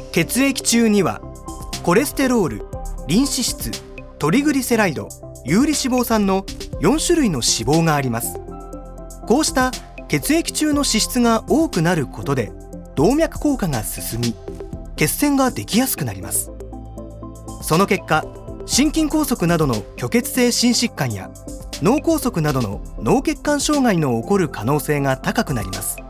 血液中にはコレステロール、リン脂質、トリグリセライド、有利脂肪酸の4種類の脂肪があります。こうした血液中の脂質が多くなることで動脈硬化が進み、血栓ができやすくなります。その結果、心筋梗塞などの虚血性心疾患や脳梗塞などの脳血管障害の起こる可能性が高くなります。